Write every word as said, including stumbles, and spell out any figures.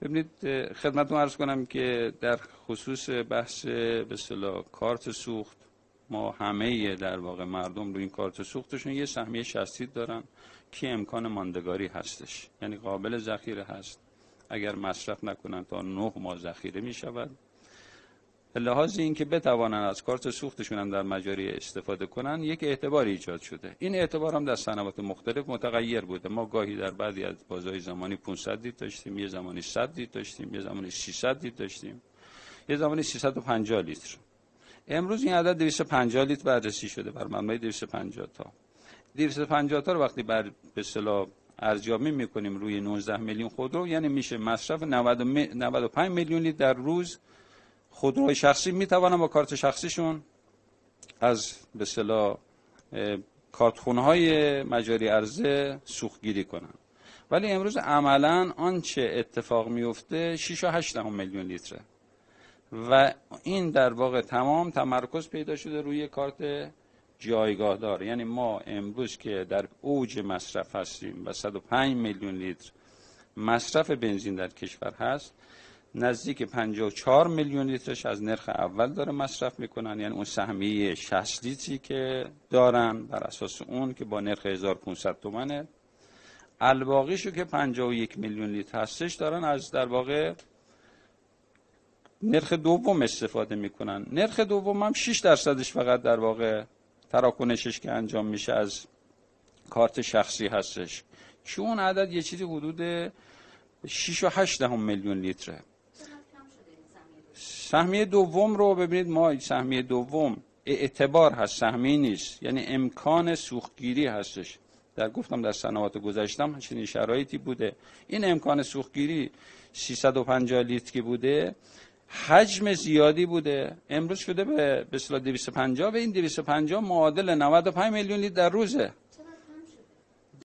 ببینید خدمتتون عرض کنم که در خصوص بحث به اصطلاح کارت سوخت، ما همه در واقع مردم رو این کارت سوختشون یه سهمیه شصت دارن که امکان ماندگاری هستش، یعنی قابل ذخیره هست، اگر مصرف نکنن تا نه ماه ذخیره می شود. به لحاظ اینکه بتوانن از کارت سوختشون هم در مجاری استفاده کنن، یک اعتبار ایجاد شده. این اعتبار هم در صنوات مختلف متغیر بوده. ما گاهی در بعضی از بازهای زمانی پانصد لیتر داشتیم، یه زمانی صد لیتر داشتیم، یه زمانی سیصد لیتر داشتیم، یه زمانی سیصد و پنجاه لیتر. امروز این عدد دویست و پنجاه لیتر بررسی شده بر مبنای دویست و پنجاه تا. دویست و پنجاه تا رو وقتی بر به اصطلاح ارزیابی می‌کنیم روی نوزده میلیون خودرو، یعنی میشه مصرف نود و پنج میلیون لیتر در روز خودروی شخصی میتوانن با کارت شخصیشون از به اصطلاح کارتخونه‌های مجاری عرضه سوختگیری کنن. ولی امروز عملاً آنچه اتفاق میفته شش و هشت دهم میلیون لیتره و این در واقع تمام تمرکز پیدا شده روی کارت جایگاه دار. یعنی ما امروز که در اوج مصرف هستیم و صد و پنج میلیون لیتر مصرف بنزین در کشور هست، نزدیک پنجاه و چهار میلیون لیترش از نرخ اول داره مصرف میکنن، یعنی اون سهمیه شصت لیتری که دارن بر اساس اون که با نرخ هزار و پانصد تومنه، الباقیشو که پنجاه و یک میلیون لیتر هستش دارن از در واقع نرخ دوم استفاده میکنن. نرخ دوم هم شش درصدش فقط در واقع تراکنشش که انجام میشه از کارت شخصی هستش، که اون عدد یه چیزی حدود شش و هشت دهم میلیون لیتره. سهمیه دوم رو ببینید، ما سهمیه دوم اعتبار هست، سهمیه نیست، یعنی امکان سوختگیری هستش. در گفتم در سنوات گذشتم چنین شرایطی بوده. این امکان سوختگیری سیصد و پنجاه لیتر که بوده، حجم زیادی بوده، امروز شده به به اصطلاح دویست و پنجاه و این دویست و پنجاه معادل نود و پنج میلیون لیتر در روزه.